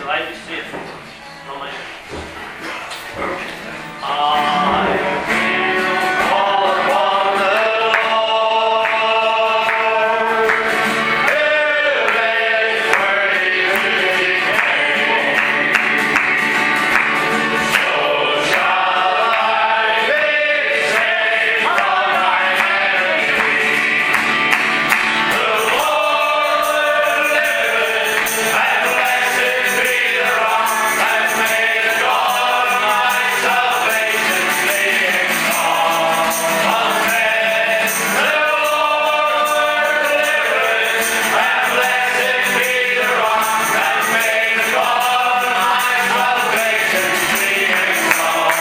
shall I be safe from my enemies. I will call upon the Lord, who is worthy to be praised. So shall I be saved from my enemies. The Lord liveth, and blessed be the rock that made the God of my salvation flee exalt. Amen. The Lord liveth, and blessed be the rock that made the God of my salvation flee exalt.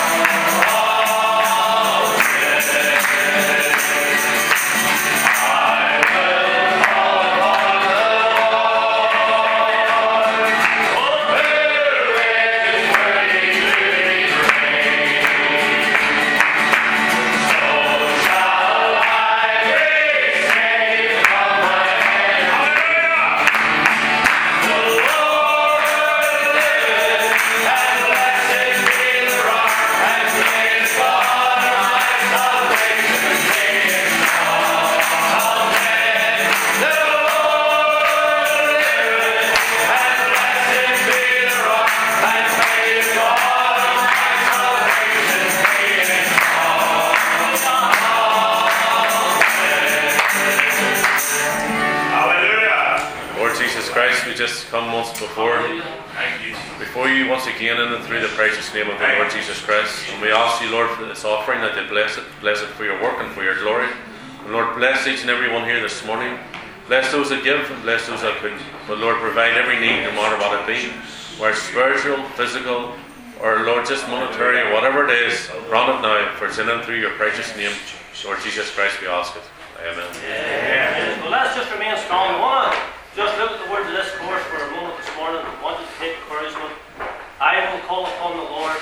Lord Jesus Christ, we just come once before you once again in and through the precious name of the Lord Jesus Christ. And we ask you, Lord, for this offering, that you bless it for your work and for your glory. And Lord, bless each and every one here this morning. Bless those that give and bless those that couldn't. But Lord, provide every need, no matter what it be, whether it's spiritual, physical, or Lord, just monetary, or whatever it is. Grant it now, for it's in and through your precious name, Lord Jesus Christ, we ask it. Amen. Well, let's just remain strong. I want to just look at the words of this course for a moment this morning. I want you to take encouragement. I will call upon the Lord,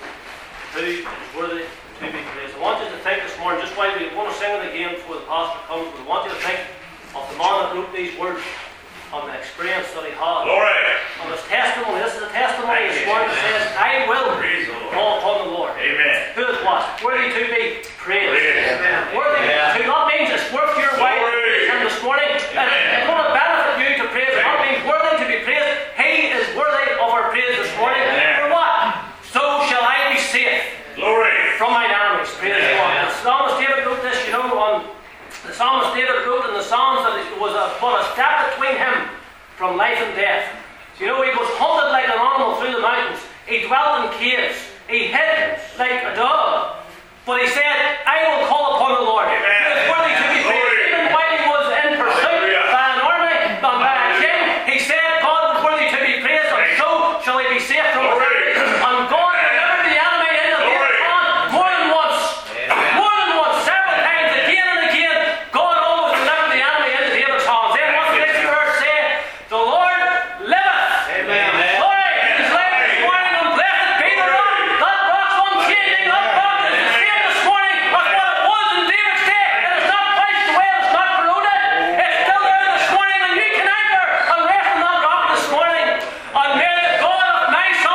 who is worthy to be praised. I want you to think this morning, just while we want to sing it again before the pastor comes, but I want you to think of the man that wrote these words, on the experience that he had, on his testimony. This is a testimony this morning that says, I will call upon the Lord. Amen. Who is what? Worthy to be praised. Amen. Worthy to, that means it's worth your while to praise him this morning. And it's going to benefit you to praise him. That means worthy to be praised. He is worthy of our praise this morning. For what? So shall I be safe from mine enemies. Praise God. The psalmist David wrote this, you know, the psalmist David wrote in the Psalms that it was but a step between him from life and death. So, you know, he was hunted like an animal through the mountains. He dwelt in caves. He hid like a dog. But he said, I will call upon the Lord. He is worthy to be praised. Even while he was in pursuit by an army, by a king, he said God was worthy to be praised, and so shall he be safe from his enemies. And God delivered the enemy into David's hand more than once. More than once, several times, again and again. God always delivered the enemy into David's hands. Then what's the next verse say? The Lord liveth. Amen. Lord, he's living this morning, and blessed be the rock. That rock's unchanging. That rock is the same this morning as what it was in David's day. It is not quenched away, it's not corroded. It's still there this morning, and you can anchor and rest in that rock this morning. And may the God of my salvation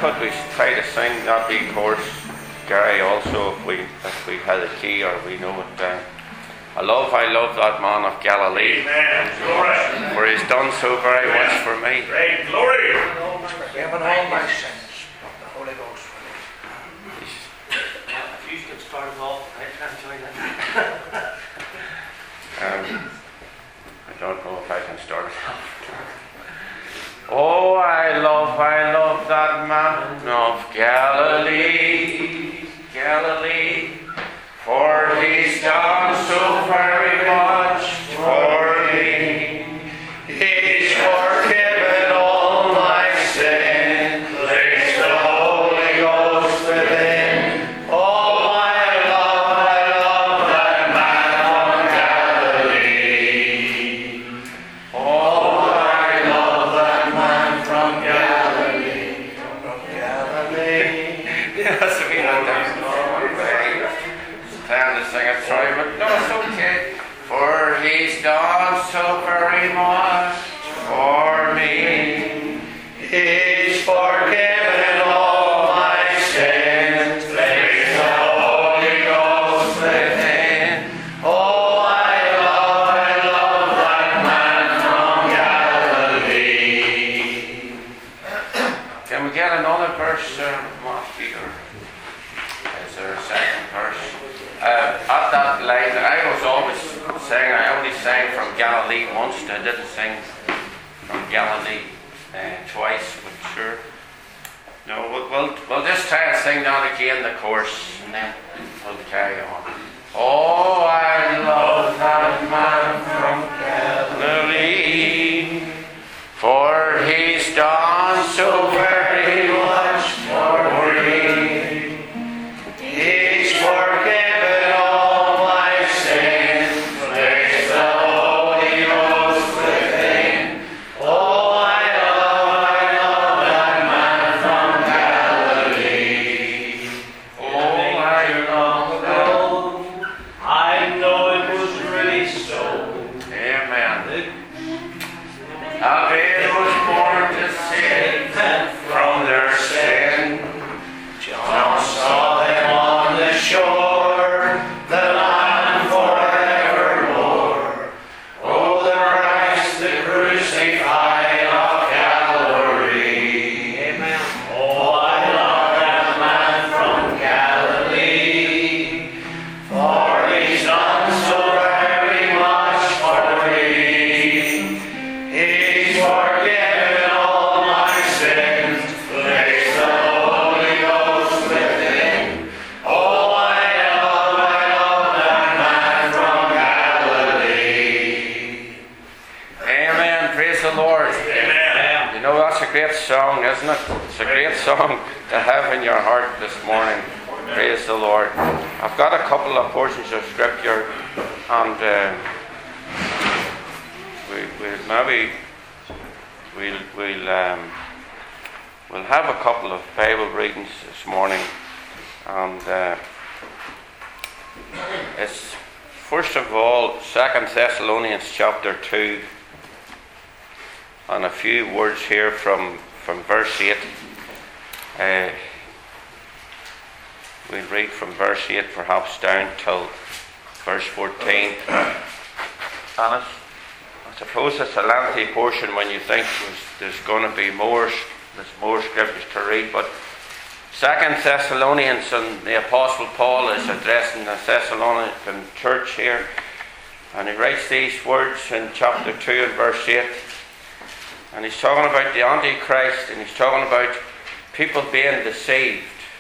could we try to sing that wee chorus, Gary, also, if we had a key or we know it. I love that man of Galilee. Amen. Glory. For he's done so very much for me. Great glory. Forgiven all my sins. The Holy Ghost for me. If you could start it off, I can't join that. I don't know if I can start it. Oh, I love that man of Galilee, Galilee, for he's done so very much for me. He's forgiven all my sin, placed the Holy Ghost within. Oh, I love that man from Galilee. Oh, I love that man from Galilee. From Galilee. Yes, we had that. Trying to sing it, sorry, but no, it's okay. For he's done so very much for me. He's forgiven all my sins, placed the Holy Ghost within. Oh, I love that man from Galilee. Can we get another verse, Mark Peter? Is there a second verse? At that line, I was always saying, I only sang from Galilee once, I didn't sing from Galilee twice, but sure. No, we'll just try and sing that again, the chorus, and then we'll carry on. Oh, I love that man from Galilee, for he's done so very much for me. He's forgiven all my sins, placed the Holy Ghost within. Oh, I love that man from Galilee. Oh, I know it was really so. Amen. Abel was born to save them from their sin. John saw them on the shore, the land forevermore. Oh, the Christ, the crucified of Calvary. Amen. Oh, I love that man from Galilee, for he's done so very much for me. He's forgiven all my sins, placed the Holy Ghost within. Oh, I love that man from Galilee. Amen. Praise the Lord. Amen. You know, that's a great song, isn't it? It's a great song to have in your heart this morning. Praise the Lord. I've got a couple of portions of scripture, and we'll have a couple of Bible readings this morning, and it's first of all 2 Thessalonians chapter 2, and a few words here from verse 8. We'll read from verse 8 perhaps down till verse 14. And I suppose it's a lengthy portion when you think there's going to be more scriptures to read, but 2 Thessalonians, and the Apostle Paul is addressing the Thessalonican church here, and he writes these words in chapter 2 and verse 8, and he's talking about the Antichrist, and he's talking about people being deceived.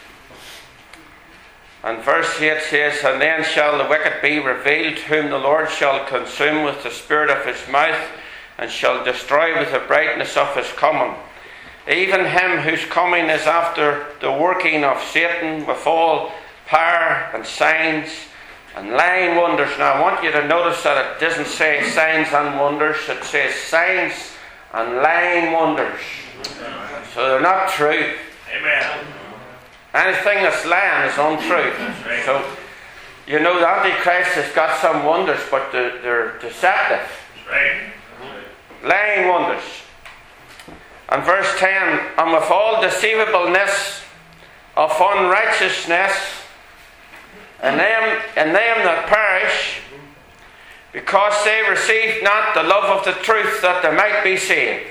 And verse 8 says, "And then shall the wicked be revealed, whom the Lord shall consume with the spirit of his mouth, and shall destroy with the brightness of his coming. Even him whose coming is after the working of Satan with all power and signs and lying wonders." Now I want you to notice that it doesn't say signs and wonders, it says signs and lying wonders. So they're not true. Amen. Anything that's lying is untrue. So, you know, the Antichrist has got some wonders, but they're deceptive. Right. Lying wonders. And verse 10, and with all deceivableness of unrighteousness in them that perish, because they received not the love of the truth that they might be saved.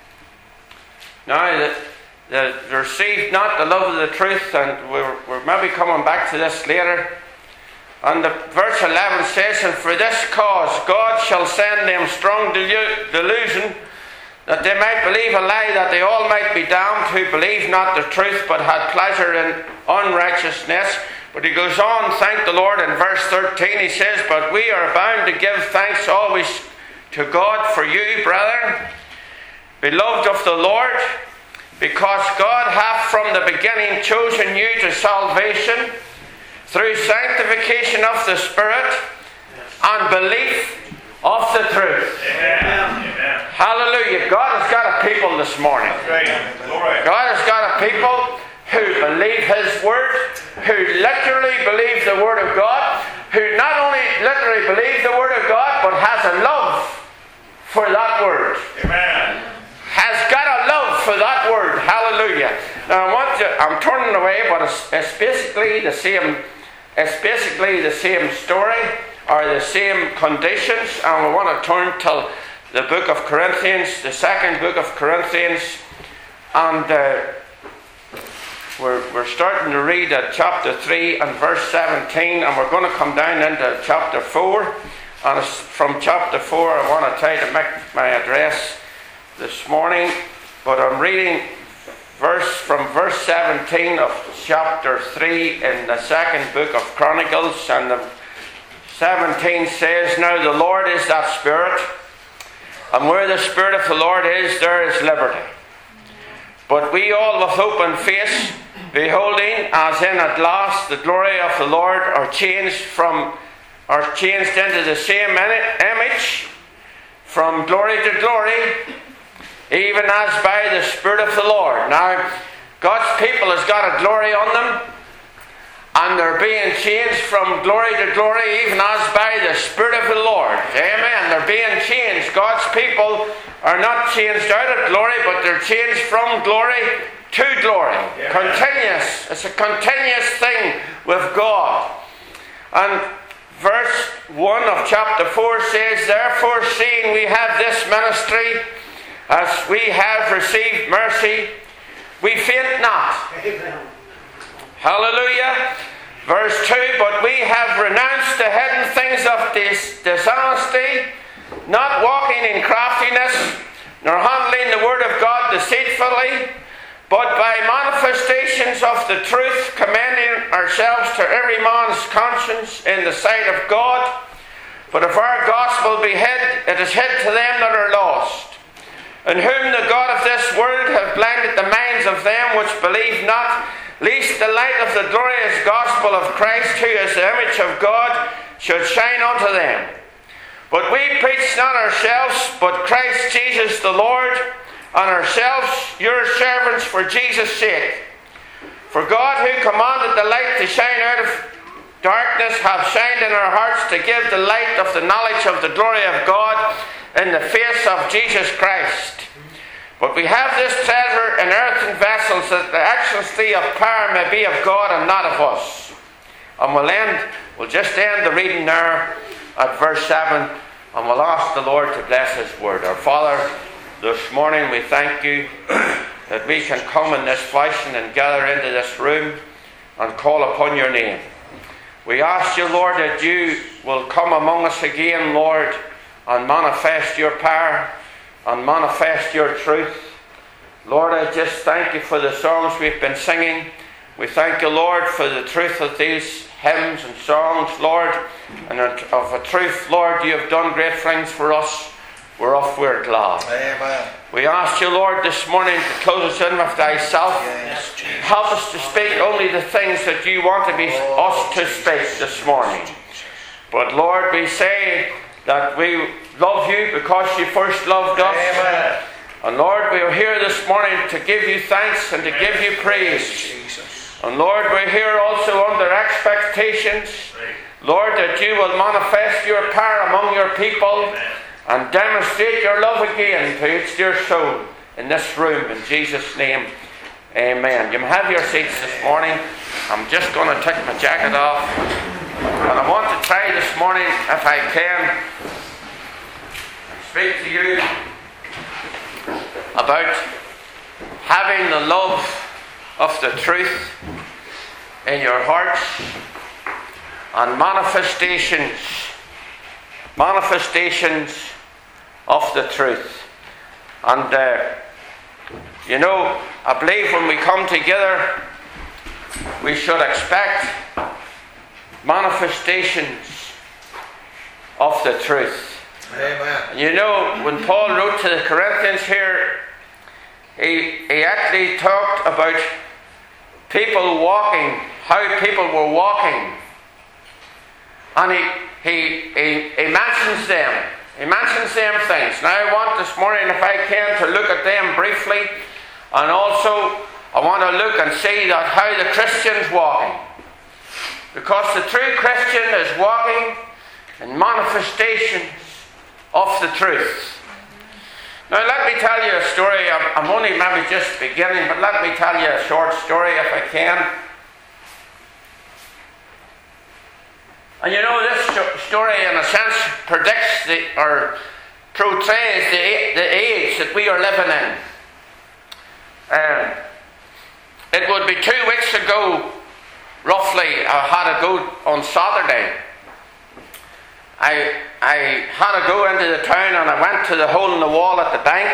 Now, they received not the love of the truth, and we're maybe coming back to this later. And the verse 11 says, and for this cause God shall send them strong delusion, that they might believe a lie, that they all might be damned who believe not the truth, but had pleasure in unrighteousness. But he goes on, thank the Lord, in verse 13 he says, but we are bound to give thanks always to God for you, brethren, beloved of the Lord, because God hath from the beginning chosen you to salvation through sanctification of the Spirit and belief of the truth. Amen. Hallelujah. God has got a people this morning. God has got a people who believe His Word, who literally believe the Word of God, who not only literally believe the Word of God, but has a love for that Word. Amen. Has got a love for that Word. Hallelujah. Now I'm turning away, but it's basically the same. It's basically the same story or the same conditions, and we want to turn to the book of Corinthians, the second book of Corinthians, and we're starting to read at chapter 3 and verse 17, and we're going to come down into chapter 4. And from chapter 4, I want to try to make my address this morning, but I'm reading from verse 17 of chapter 3 in the second book of Chronicles, and the 17 says, now the Lord is that Spirit, and where the Spirit of the Lord is, there is liberty. But we all with open face, beholding as in a glass the glory of the Lord, are changed into the same image, from glory to glory, even as by the Spirit of the Lord. Now, God's people has got a glory on them, and they're being changed from glory to glory, even as by the Spirit of the Lord. Amen. They're being changed. God's people are not changed out of glory, but they're changed from glory to glory. Yeah. Continuous. It's a continuous thing with God. And verse 1 of chapter 4 says, therefore, seeing we have this ministry, as we have received mercy, we faint not. Amen. Hallelujah. Verse 2, but we have renounced the hidden things of dishonesty, not walking in craftiness, nor handling the word of God deceitfully, but by manifestations of the truth, commending ourselves to every man's conscience in the sight of God. But if our gospel be hid, it is hid to them that are lost, in whom the God of this world hath blinded the minds of them which believe not, lest the light of the glorious gospel of Christ, who is the image of God, should shine unto them. But we preach not ourselves, but Christ Jesus the Lord, and ourselves your servants for Jesus' sake. For God, who commanded the light to shine out of darkness, hath shined in our hearts to give the light of the knowledge of the glory of God in the face of Jesus Christ. But we have this treasure in earthen vessels, that the excellency of power may be of God and not of us. And we'll just end the reading there at verse 7, and we'll ask the Lord to bless His word. Our Father, this morning we thank you that we can come in this fashion and gather into this room and call upon your name. We ask you, Lord, that you will come among us again, Lord, and manifest your power and manifest your truth. Lord, I just thank you for the songs we've been singing. We thank you, Lord, for the truth of these hymns and songs, Lord, and of a truth, Lord, you have done great things for us, whereof we're glad. Amen. We ask you, Lord, this morning to close us in with thyself. Yes, help us to speak only the things that you want us to speak this morning. But Lord, we say that we love you because you first loved us. Amen. And Lord, we are here this morning to give you thanks and to give you praise. Jesus. And Lord, we're here also under expectations, Lord, that you will manifest your power among your people and demonstrate your love again to each dear soul in this room. In Jesus' name, amen. You may have your seats this morning. I'm just going to take my jacket off. And I want to try this morning, if I can, speak to you about having the love of the truth in your hearts and manifestations of the truth. And I believe when we come together, we should expect manifestations of the truth. Amen. When Paul wrote to the Corinthians here, he actually talked about people walking, how people were walking. And he mentions them. He mentions them things. Now I want this morning, if I can, to look at them briefly. And also, I want to look and see that how the Christian's walking. Because the true Christian is walking in manifestations of the truth. Now let me tell you a story. I'm only maybe just beginning, but let me tell you a short story if I can. And this story in a sense predicts or portrays the age that we are living in. It would be 2 weeks ago, roughly, I had to go on Saturday. I had to go into the town and I went to the hole in the wall at the bank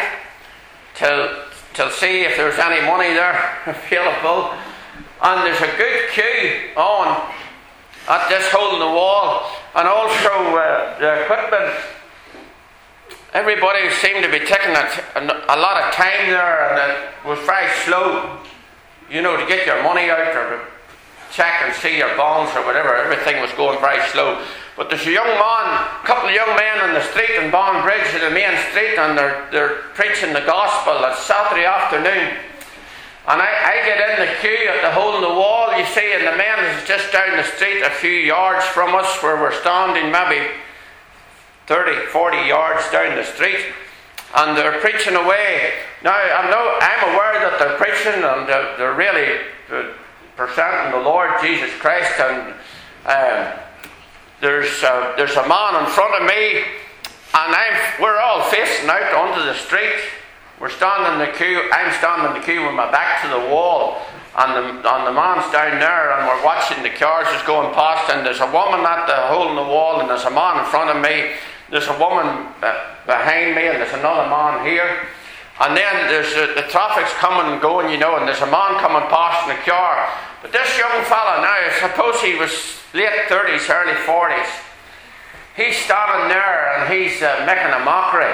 to see if there was any money there available. And there's a good queue on at this hole in the wall, and also the equipment. Everybody seemed to be taking a lot of time there, and it was very slow, to get your money out or to check and see your bonds or whatever. Everything was going very slow. But there's a couple of young men on the street in Bond Bridge, in the main street, and they're preaching the gospel. It's Saturday afternoon. And I get in the queue at the hole in the wall, you see, and the man is just down the street a few yards from us, where we're standing maybe 30, 40 yards down the street, and they're preaching away. Now, I'm aware that they're preaching and they're really presenting the Lord Jesus Christ, and there's a man in front of me, and we're all facing out onto the street. We're standing in the queue. I'm standing in the queue with my back to the wall, and the man's down there, and we're watching the cars just going past. And there's a woman at the hole in the wall, and there's a man in front of me. There's a woman behind me, and there's another man here. And then there's the traffic's coming and going, and there's a man coming past in the car. But this young fella now, I suppose he was late 30s, early 40s. He's standing there and he's making a mockery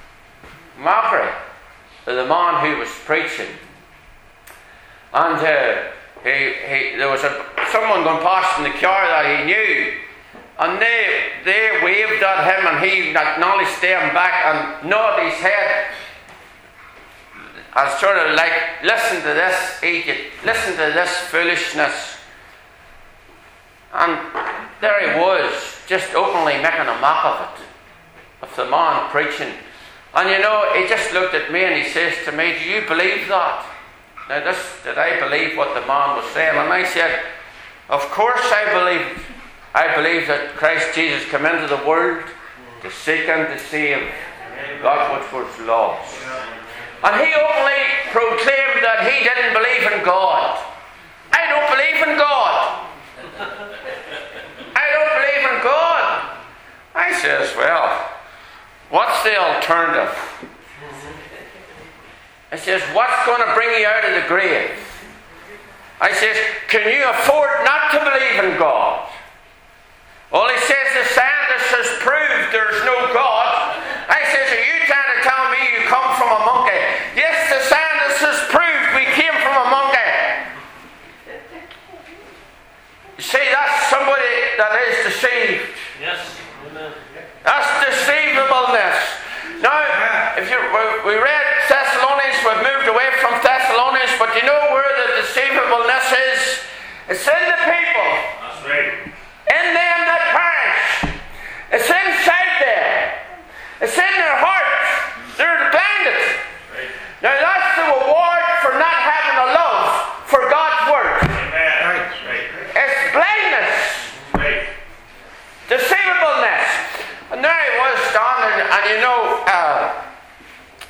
of the man who was preaching. And there was someone going past in the car that he knew, and they waved at him, and he acknowledged them back and nodded his head as sort of like, listen to this idiot, listen to this foolishness. And there he was, just openly making a mock of it, of the man preaching. And he just looked at me and he says to me, do you believe that? Now did I believe what the man was saying? And I said, of course I believe. I believe that Christ Jesus came into the world to seek and to save that which was lost. And he openly proclaimed that he didn't believe in God. I don't believe in God. I don't believe in God. I says, well, what's the alternative? I says, what's going to bring you out of the grave? I says, can you afford not to believe in God? Well, he says, the scientist has proved there's no God. I says, are you trying to tell me you come from a monkey? Yes, the scientist has proved we came from a monkey. You see, that's somebody that is deceived. Yes. That's deceivableness. Now, we read Thessalonians, we've moved away from Thessalonians, but you know where the deceivableness is? It's in the people. That's right. In them that perish. It's inside there. It's in their hearts. They're the bandits. Right. Now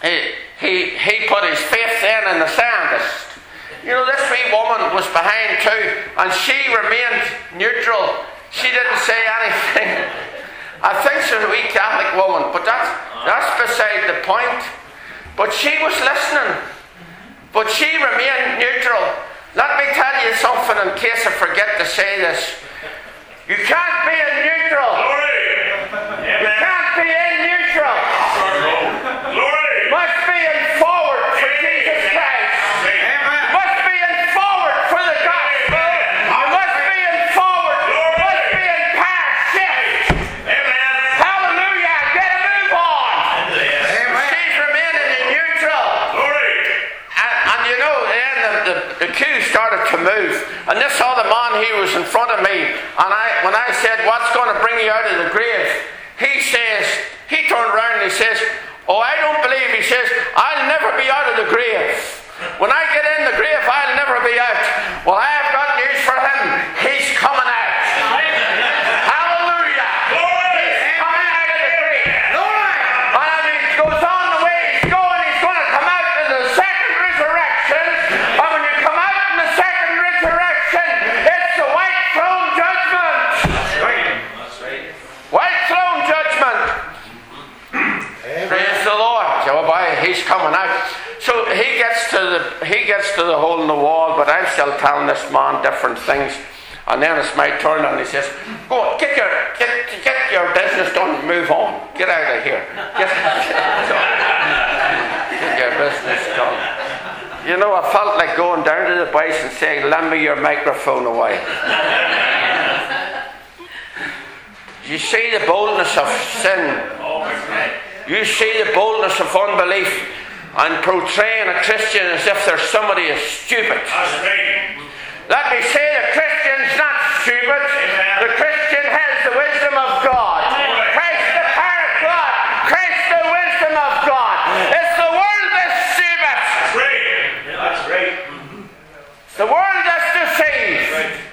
he put his faith then in the scientist. You know, this wee woman was behind too, and she remained neutral. She didn't say anything. I think she's a wee Catholic woman, but that's beside the point. But she was listening. But she remained neutral. Let me tell you something in case I forget to say this. You can't be in neutral. Glory. You can't be in neutral. Glory. You must be in forward for Jesus Christ. You must be in forward for the gospel. You must be in forward. You must be in past shift. Amen. Hallelujah. Get a move on. She's remaining in neutral. Glory. And you know, then the queue started to move. And this other man, he was in front of me. And when I said, what's going to bring you out of the grave? He turned around and he says, oh, I don't believe. He says, I'll never be out of the grave. When I get in the grave, I'll never be out. Well, I have got news for him. He's coming out. Hallelujah. He's coming out of the grave. And he goes on the way he's going to come out in the second resurrection. And when you come out in the second resurrection, it's the white throne judgment. That's right. White throne judgment. Praise the Lord. Oh boy, he's coming out. So he gets to the hole in the wall, but I'm still telling this man different things. And then it's my turn, and he says, "Go on, get your business done and move on. Get out of here. Get your business done." You know, I felt like going down to the boys and saying, "Lend me your microphone away." You see the boldness of sin. You see the boldness of unbelief and portraying a Christian as if there's somebody as stupid. That's right. Let me say the Christian's not stupid. The Christian has the wisdom of God. Christ the power of God. Christ the wisdom of God. It's the world that's stupid. That's right. That's right. It's the world that's deceived.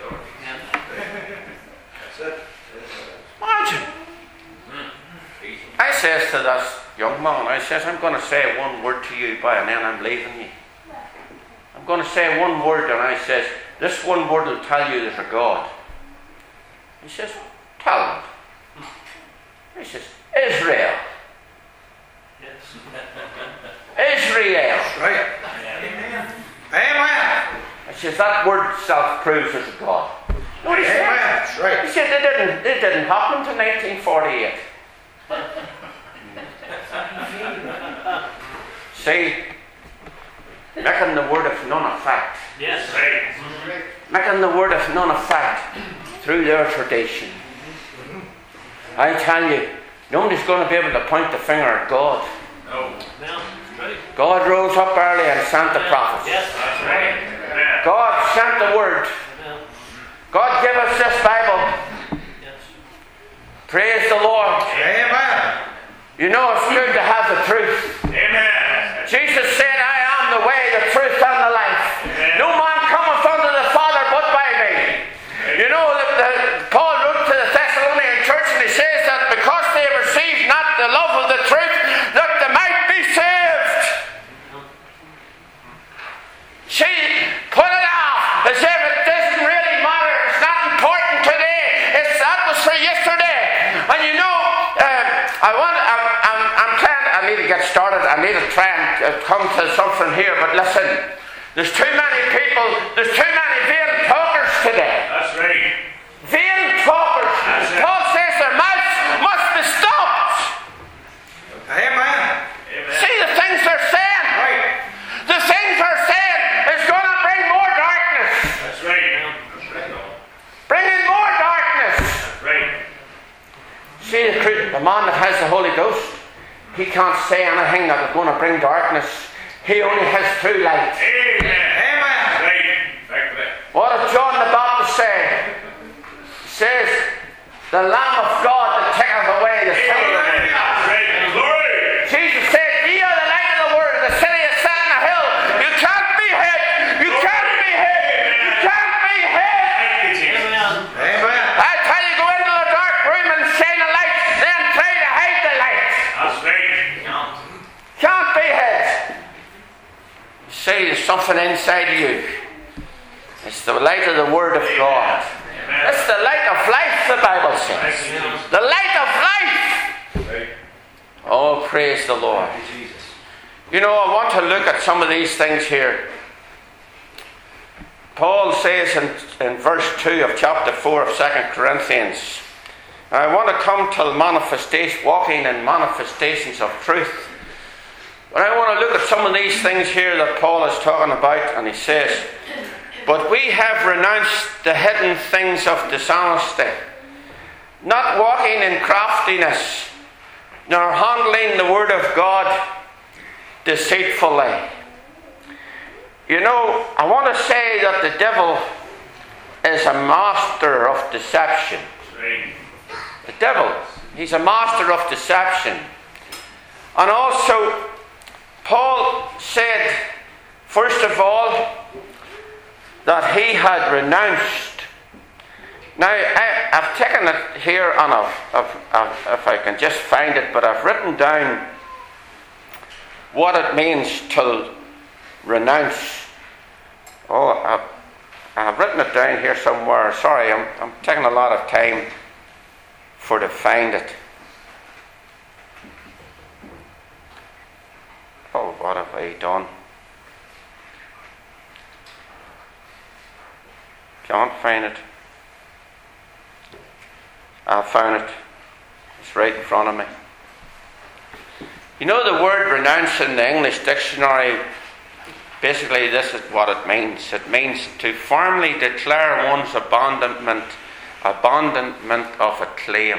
Imagine. I says to this young man, I says, I'm going to say one word to you, boy, and then I'm leaving you. I'm going to say one word, and I says, this one word will tell you there's a God. He says, tell him. He says, Israel. Israel. Right. Amen. Amen. I says, that word itself proves there's a God. You know what he said? Amen. That's right. He said, it didn't happen until 1948. See, making the word of none effect. Yes. Right. Making the word of none effect through their tradition. I tell you, nobody's going to be able to point the finger at God. No. Well, that's right. God rose up early and sent the prophets. Yes. That's right. Amen. God sent the word. Well, God gave us this Bible. yes. Praise the Lord. Amen. You know it's good to have the truth. Amen. Jesus said, I am the way, the truth, and the life. Amen. No man cometh unto the Father but by me. You know, Paul wrote to the Thessalonian church and he says that because they received not the love of the truth, that they might be saved. See, put it off as if it doesn't really matter. It's not important today. That was for yesterday. And you know, I need to get started. I need to try and come to something here. But listen, there's too many people, there's too many vain talkers today. That's right. Vain talkers. Paul says their mouths must be stopped. Amen. See the things they're saying. Right. The things they're saying is going to bring more darkness. That's right. Bringing more darkness. That's right. See the man that has the Holy Ghost, he can't say anything that is going to bring darkness. He only has true light. Amen. Amen. That's right. Back to that. What does John the Baptist say? He says, the Lamb of God that taketh away the sin of the world. That's right. Glory. Jesus said, ye are the light of the world. The city is set on a hill. You can't be hid. You can't be hid. You can't be hid. Thank you, Jesus. Amen. Amen. I tell you, go into a dark room and shine a light, then try to hide the light. That's right. Can't be hid. say there's something inside of you. It's the light of the Word of God. It's the light of life, the Bible says. The light of life. Oh, praise the Lord. You know, I want to look at some of these things here. Paul says in verse 2 of chapter 4 of 2 Corinthians, I want to come to manifestation, walking in manifestations of truth. But I want to look at some of these things here that Paul is talking about, and he says, but we have renounced the hidden things of dishonesty, not walking in craftiness, nor handling the word of God deceitfully. You know, I want to say that the devil is a master of deception. The devil, he's a master of deception. And also, Paul said, first of all, that he had renounced. Now, I've taken it here, and if I can just find it, but I've written down what it means to renounce. Oh, I've written it down here somewhere. Sorry, I'm taking a lot of time to find it. Oh, what have I done? Can't find it. I found it. It's right in front of me. You know, the word renounce in the English dictionary, basically this is what it means. It means to firmly declare one's abandonment of a claim.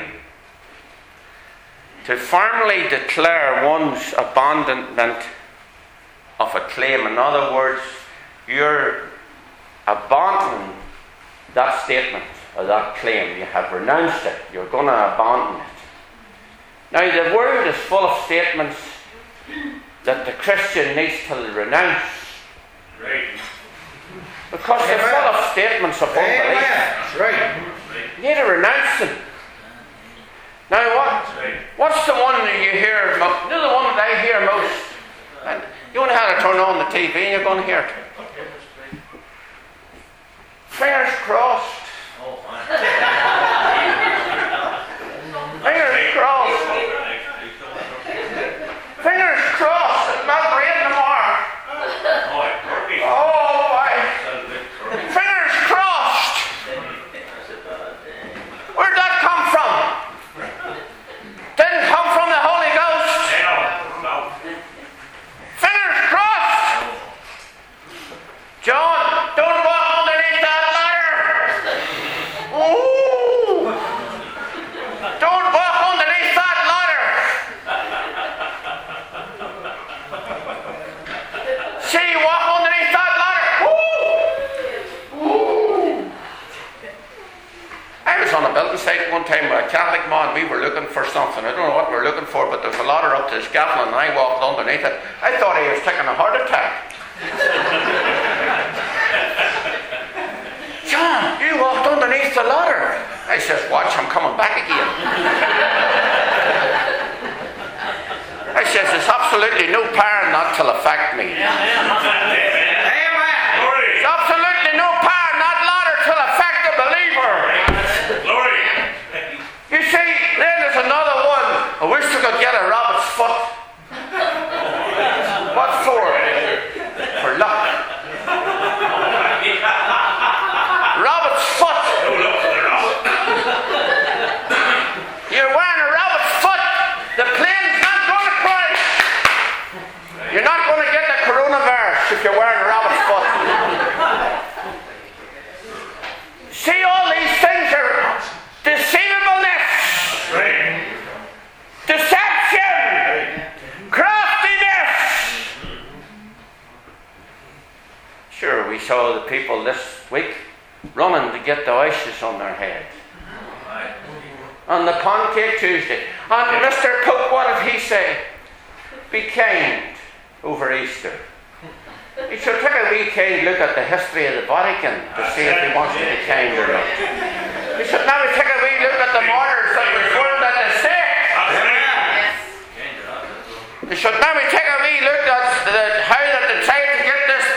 To firmly declare one's abandonment of a claim. In other words, you're abandoning that statement or that claim. You have renounced it. You're going to abandon it. Now, the word is full of statements that the Christian needs to renounce. Right. Because they're full of statements of unbelief. Right. You need to renounce them. Now, what's the one that you hear most? You know, the one that I hear most? And you only have to turn on the TV and you're going to hear it. Fingers crossed. Fingers crossed. Fingers crossed. It's not rain tomorrow. Oh, boy. Fingers crossed. Where'd that come from? Didn't come from the Holy Ghost. Fingers crossed. John, don't walk underneath that ladder. Ooh. Don't walk underneath that ladder. See, walk underneath that ladder. Ooh. Ooh. I was on a building site one time with a Catholic man. We were looking for something. I don't know what we were looking for, but there was a ladder up to the scaffold and I walked underneath it. I thought he was taking a heart attack. John, you walked underneath the ladder. I says, watch, I'm coming back again. I says, there's absolutely no power in that will affect me. There's absolutely no power in that ladder to affect the believer. You see, then there's another one. I wish we could get a rabbit's foot. What for? For luck. Rabbit's foot. You're wearing a rabbit's foot. The plane's not going to crash. You're not going to get the coronavirus if you're wearing a rabbit's foot. See, all these things are deceivableness, deception, craftiness. Sure, we saw the people this week running to get the ashes on their heads. On the Pancake Tuesday. And Mr. Pope, what did he say? Be kind over Easter. He should take a wee kind look at the history of the Vatican to see if he wants to be kind or not. He should now take a wee look at the martyrs that were burned at the stake. He should now take a wee look at how that they tried to get this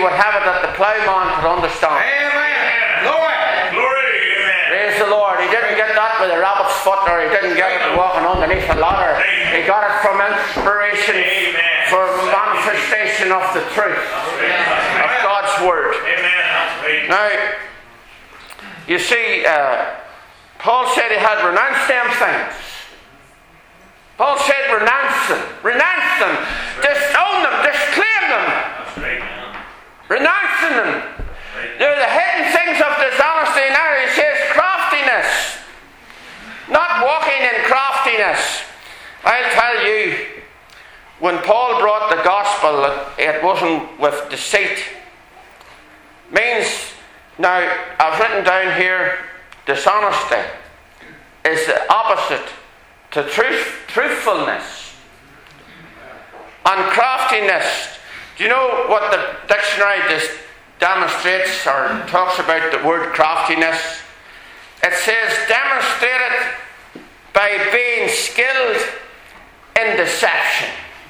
would have it that the ploughman could understand. Amen. Glory. Glory. Amen. Praise the Lord. He didn't get that with a rabbit's foot, or he didn't get it walking underneath a ladder. He got it from inspiration for manifestation of the truth of God's Word. Amen. Now, you see, Paul said he had renounced them things. Paul said renounce them. Renounce them. Disown them. Disclaim them. That's right. Renouncing them. They're the hidden things of dishonesty. Now he says craftiness. Not walking in craftiness. I'll tell you, when Paul brought the gospel, it wasn't with deceit. Means, now I've written down here, dishonesty is the opposite to truthfulness. And craftiness. Do you know what the dictionary demonstrates or talks about the word craftiness? It says demonstrated by being skilled in deception.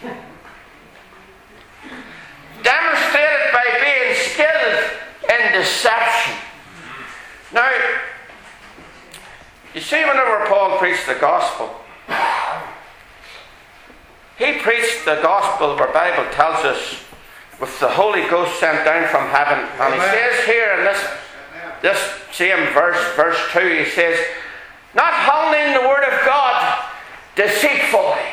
Demonstrated by being skilled in deception. Now, you see, whenever Paul preached the gospel, he preached the gospel where the Bible tells us with the Holy Ghost sent down from heaven. And he says here in this same verse 2, he says, not holding the word of God deceitfully.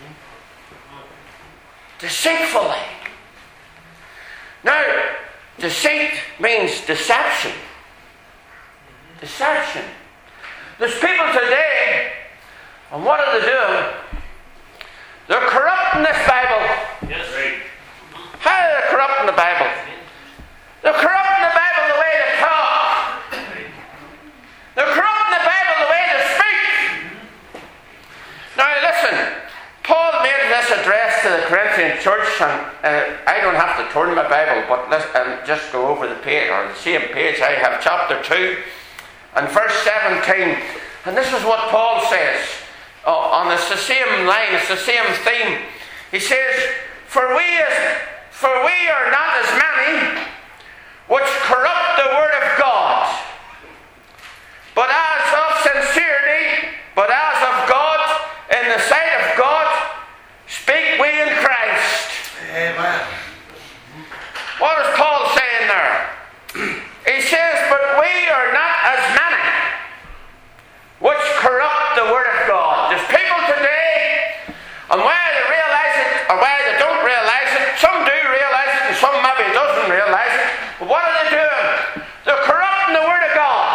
Deceitfully. Now, deceit means deception. Deception. There's people today, and what are they doing? They're corrupting this Bible. Yes, right. How are they corrupting the Bible? They're corrupting the Bible the way they talk. They're corrupting the Bible the way they speak. Now listen, Paul made this address to the Corinthian church, and I don't have to turn my Bible, but let's just go over the page, or the same page. I have chapter 2 and verse 17, and this is what Paul says. And it's the same line, it's the same theme. He says, For we are not as many which corrupt the word of God, but as of sincerity, but as of God, in the sight of God, speak we in Christ. Amen. What is Paul saying there? He says, but we are not as many which corrupt the word of God. There's people today, and whether they realize it or whether they don't realize it, some do realize it and some maybe doesn't realize it, but what are they doing? They're corrupting the word of God.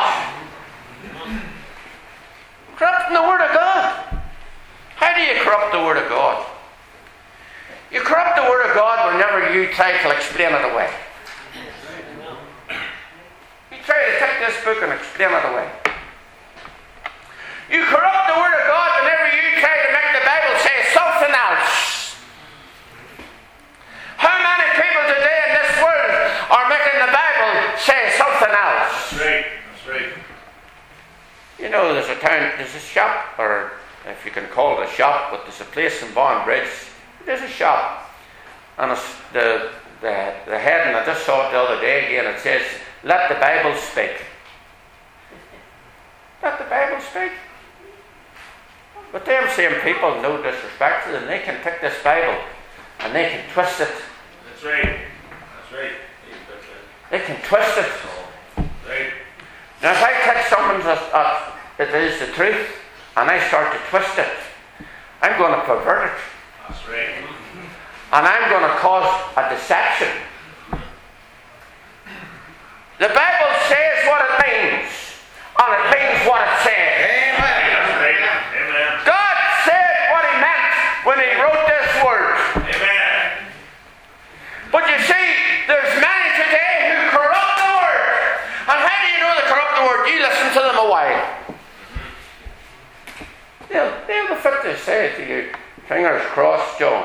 Corrupting the word of God. How do you corrupt the word of God? You corrupt the word of God whenever you try to explain it away. You try to take this book and explain it away. You corrupt the word of God whenever you try to make the Bible say something else. How many people today in this world are making the Bible say something else? That's right. That's right. You know, there's a shop, or if you can call it a shop, but there's a place in Barnbridge. There's a shop, and it's the heading, I just saw it the other day again, it says, let the Bible speak. Let the Bible speak. But them same people, no disrespect to them, they can take this Bible and they can twist it. That's right. That's right. They can twist it. Right. Now if I take something that it is the truth and I start to twist it, I'm going to pervert it. That's right. And I'm going to cause a deception. The Bible says what it means, and it means what it says. Amen. That's right. Amen. God said what He meant when He wrote this word. Amen. But you see, there's many today who corrupt the word. And how do you know they corrupt the word? You listen to them a while. They'll be fit to say to you, fingers crossed, John.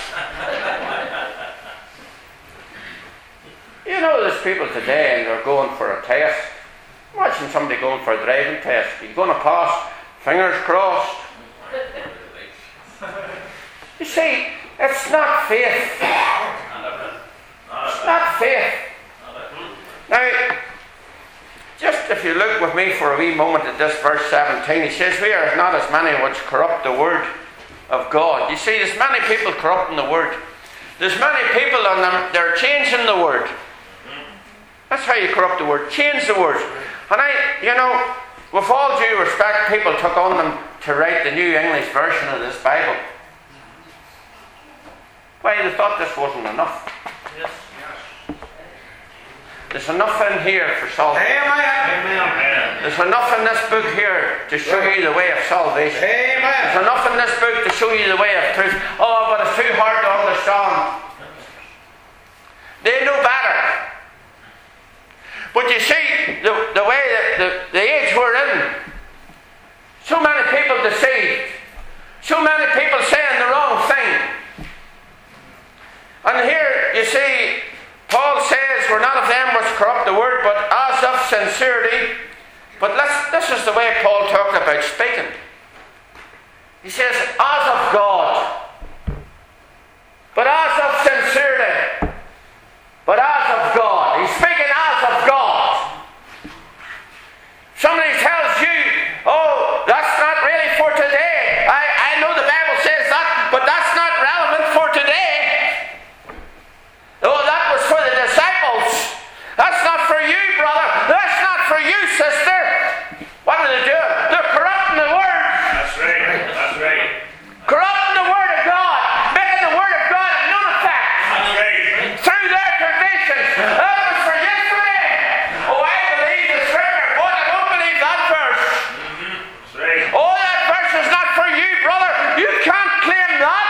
You know, there's people today and they're going for a test. Imagine somebody going for a driving test. You're going to pass, fingers crossed. You see, it's not faith. not faith. Now, just if you look with me for a wee moment at this verse 17, he says, "We are not as many which corrupt the word of God." You see, there's many people corrupting the word. There's many people on them, they're changing the word. That's how you corrupt the word. Change the word. And with all due respect, people took on them to write the New English version of this Bible. Why? They thought this wasn't enough. Yes. There's enough in here for salvation. Amen. There's enough in this book here to show you the way of salvation. Amen. There's enough in this book to show you the way of truth. Oh, but it's too hard to understand. They know better. But you see, the way that the age we're in, so many people deceived, so many people saying the wrong thing. And here you see, Paul says, "We're not of them which corrupt the word, but as of sincerity." But this is the way Paul talked about speaking. He says, "As of God, but as of sincerity, but as of God." He's speaking as of God. Somebody tells you, "Oh, that's not really for today." I know the Bible says that, but that's not relevant for today. Oh, that was for the disciples. That's not for you, brother. That's not for you, sister. What are they doing? They're corrupting the word. That's right. That's right. Corrupting the word of God. Making the word of God of no effect. That's right. Through their traditions. That was for yesterday. Oh, I believe the scripture. Oh, I don't believe that verse. That's right. Oh, that verse is not for you, brother. You can't claim that.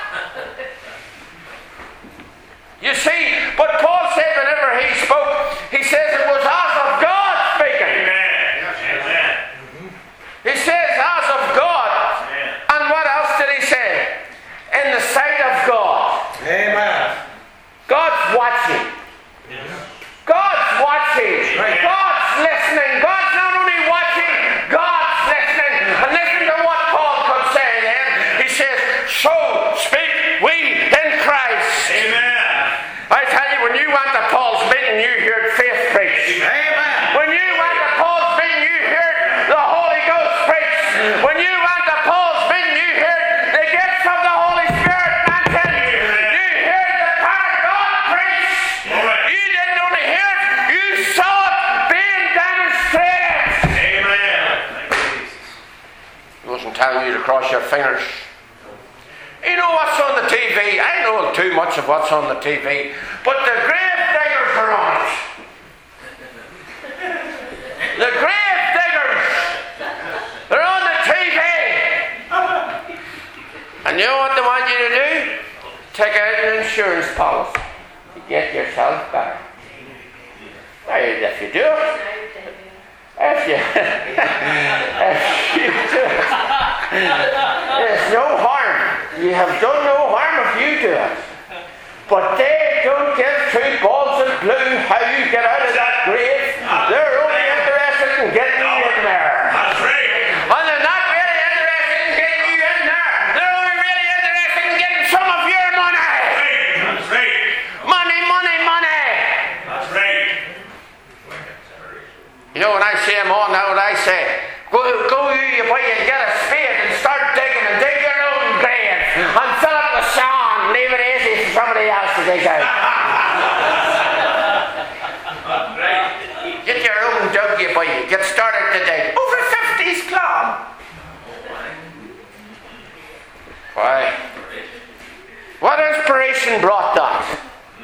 You see, but Paul said whenever he spoke, he says it was as of God speaking. Amen. He says as of God. Amen. And what else did he say? In the sight of God. Amen. God's watching. God's watching. God's listening. God's not only watching, God's listening. And listen to what Paul could say then. He says, "So speak we in Christ." Amen. I tell you, when you went to Paul's meeting, you heard faith preached. Amen. When you went to Paul's meeting, you heard the Holy Ghost preached. When you went to Paul's meeting, you heard the gifts of the Holy Spirit mentioned. You heard the power of God preached. You didn't only hear it, you saw it being demonstrated. Amen. Thank you, Jesus. He wasn't telling you to cross your fingers. You know what's on the TV? I know too much of what's on the TV, but the grave diggers are on it. The grave diggers, they're on the TV. And you know what they want you to do? Take out an insurance policy to get yourself back. Now, if you do it, if you do it, there's no harm. You have done no harm if you do it. But they don't give two balls of blue how you get out of that grave. They're only interested in getting you in there. That's right. And they're not really interested in getting you in there. They're only really interested in getting some of your money. That's right. Money, money, money. That's right. You know, when I see them all now, what I say, go you boy, and get a spade and start digging and dig your own grave and fill it with sand. Leave it easy for somebody else to dig out. Get your own dug, you boy. Get started to dig. Over 50s club. Why? What inspiration brought that?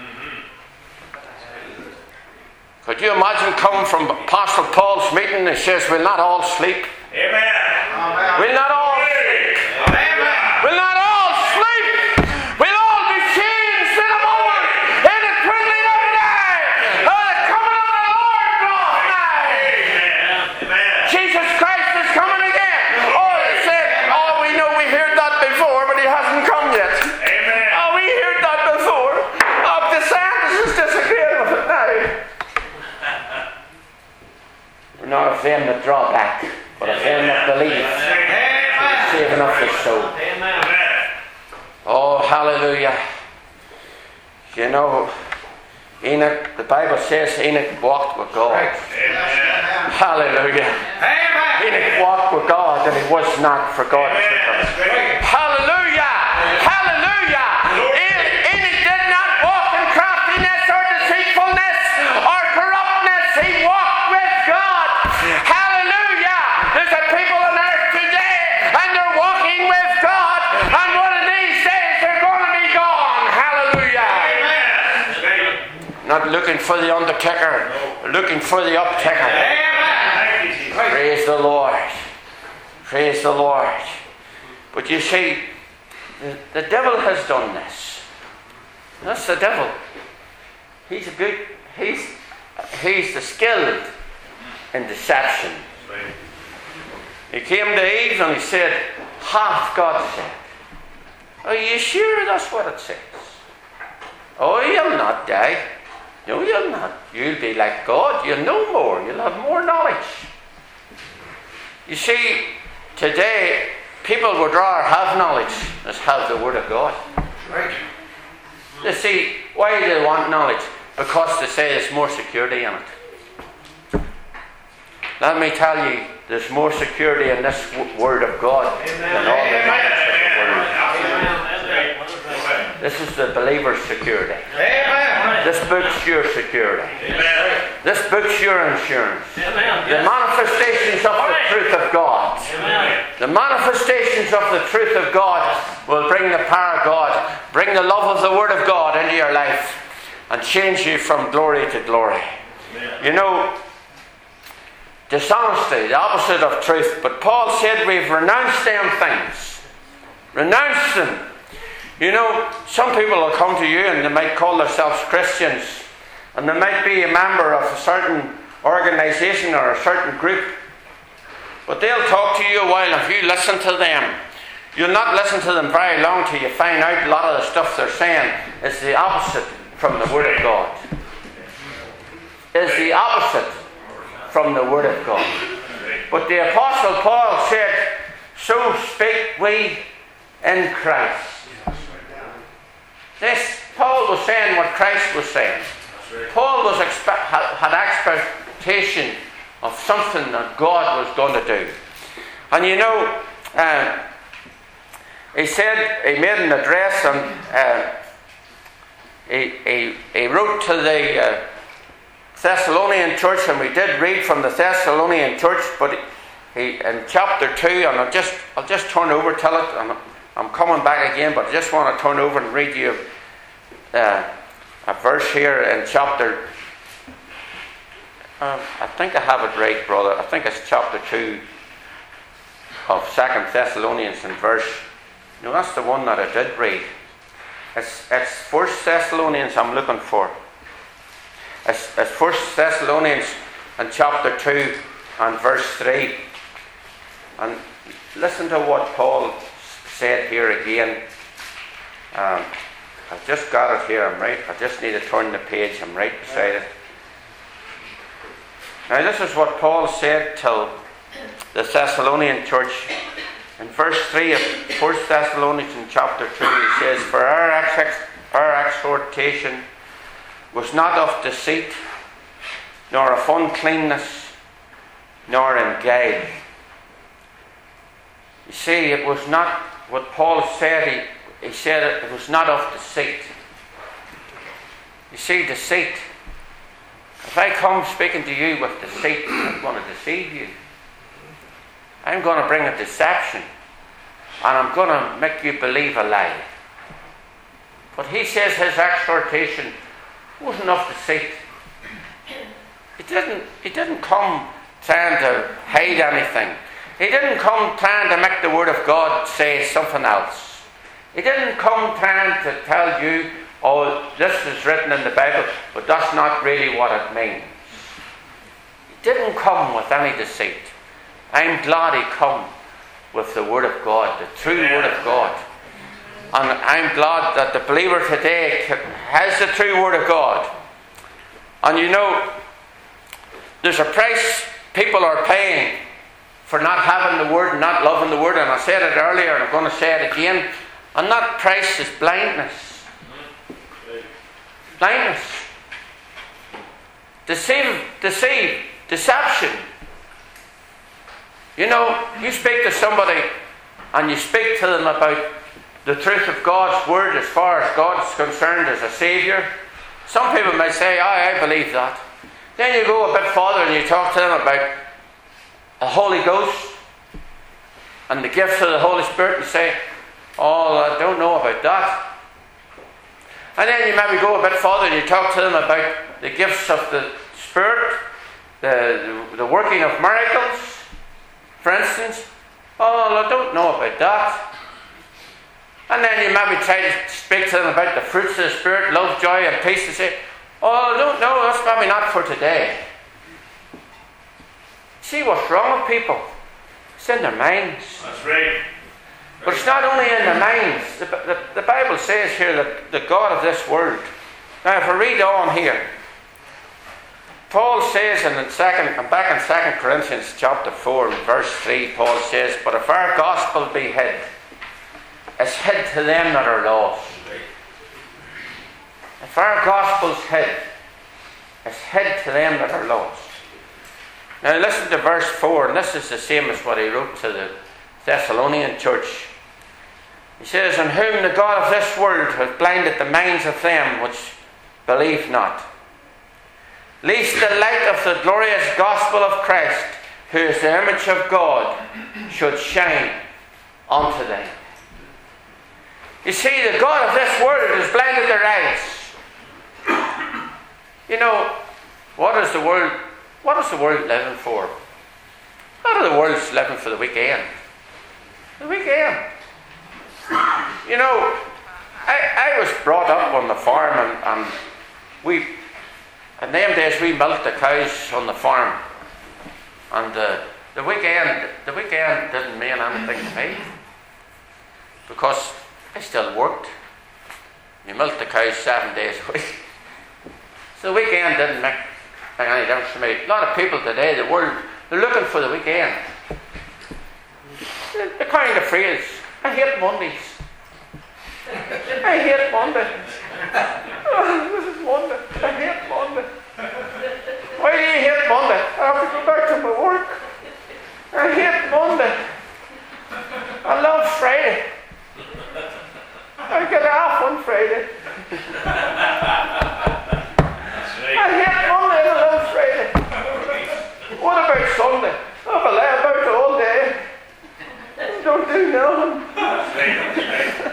Could you imagine coming from Apostle Paul's meeting and he says, "We'll not all sleep. Amen. We'll not all sleep. Amen. We'll not all sleep. We'll all be changed in a moment, in the twinkling of an eye. The coming of the Lord draweth nigh." Amen. Jesus Christ is coming again. Oh, they said, "Oh, we know we heard that before, but he hasn't come yet." Amen. Oh, we heard that before. Oh, DeSantis is disagreeing with it now. We're not of them that draw back, but of them that believe. Saving up the soul. Amen. Oh, hallelujah. You know, Enoch, the Bible says Enoch walked with God. Amen. Hallelujah. Enoch walked with God and he was not, for God took him. Hallelujah. Hallelujah. Enoch did not walk in craftiness or deceitfulness or corruptness. He walked with God. Hallelujah. There's a people on earth today and they're walking with God, and one of these days they're going to be gone. Hallelujah. Not looking for the undertaker, looking for the uptaker. Praise the Lord. Praise the Lord. But you see, the devil has done this. That's the devil. He's the skilled in deception. He came to Eve and he said, hath God said? Are you sure that's what it says? Oh, you'll not die. No, you'll not. You'll be like God. You'll know more. You'll have more knowledge. You see, today, people would rather have knowledge than have the Word of God. Right. You see, why do they want knowledge? Because they say there's more security in it. Let me tell you, there's more security in this Word of God than all the knowledge of the world. This is the believer's security. This book's your security. This book's your insurance. The manifestations of the truth of God. The manifestations of the truth of God will bring the power of God, bring the love of the Word of God into your life and change you from glory to glory. You know, dishonesty, the opposite of truth. But Paul said we've renounced them things. Renounce them. You know, some people will come to you and they might call themselves Christians, and they might be a member of a certain organisation or a certain group, but they'll talk to you a while. If you listen to them, you'll not listen to them very long till you find out a lot of the stuff they're saying is the opposite from the Word of God. Is the opposite from the Word of God. But the Apostle Paul said, so speak we in Christ. This, Paul was saying what Christ was saying. Paul was had expectation of something that God was going to do. And you know, he said, he made an address, and he wrote to the Thessalonian church, and we did read from the Thessalonian church, but he in chapter 2, and I'll just turn over, tell it, and I'm coming back again, but I just want to turn over and read you a verse here in chapter, I think I have it right, brother. I think it's chapter 2 of 2 Thessalonians and verse, no, that's the one that I did read. It's 1 Thessalonians I'm looking for. It's 1 Thessalonians and chapter 2 and verse 3. And listen to what Paul said here again. I've just got it here. I'm right. I just need to turn the page. I'm right beside it. Now this is what Paul said to the Thessalonian church. In verse 3 of 1 Thessalonians in chapter 2, he says, for our exhortation was not of deceit, nor of uncleanness, nor in guile. You see, it was not what Paul said. He said it was not of deceit. You see, deceit. If I come speaking to you with deceit, I'm going to deceive you. I'm going to bring a deception, and I'm going to make you believe a lie. But he says his exhortation wasn't of deceit. He didn't come trying to hide anything. He didn't come trying to make the Word of God say something else. He didn't come trying to tell you, oh, this is written in the Bible, but that's not really what it means. He didn't come with any deceit. I'm glad he come with the Word of God, the true Word of God. And I'm glad that the believer today has the true Word of God. And you know, there's a price people are paying for not having the Word and not loving the Word. And I said it earlier, and I'm going to say it again. And that price is blindness. Blindness. deception. You know, you speak to somebody and you speak to them about the truth of God's Word as far as God's concerned as a Saviour. Some people may say, I believe that. Then you go a bit further and you talk to them about the Holy Ghost and the gifts of the Holy Spirit and say, I don't know about that. And then you maybe go a bit further and you talk to them about the gifts of the Spirit, the working of miracles, for instance. I don't know about that. And then you maybe try to speak to them about the fruits of the Spirit, love, joy and peace, and say, I don't know, that's maybe not for today. See what's wrong with people? It's in their minds. That's right. But it's not only in their minds. The Bible says here that the God of this world. Now if I read on here, Paul says back in 2 Corinthians chapter 4 verse 3, Paul says, but if our gospel be hid, it's hid to them that are lost. If our gospel's hid, it's hid to them that are lost. Now listen to verse 4, and this is the same as what he wrote to the Thessalonian church. He says, in whom the God of this world hath blinded the minds of them which believe not, lest the light of the glorious gospel of Christ, who is the image of God, should shine unto them. You see, the God of this world has blinded their eyes. You know, what is the world living for? A lot of the world's living for the weekend. The weekend. You know, I was brought up on the farm and in them days we milked the cows on the farm. And the weekend didn't mean anything to me. Because I still worked. You milked the cows 7 days a week. So the weekend didn't make any difference to me. A lot of people today, the world, they're looking for the weekend. The kind of phrase, I hate Mondays. I hate Monday. This is Monday. I hate Monday. Why do you hate Monday? I have to go back to my work. I hate Monday. I love Friday. I get off on Friday. I hate Monday and I love Friday. What about Sunday? I lay about all day. Don't do nothing.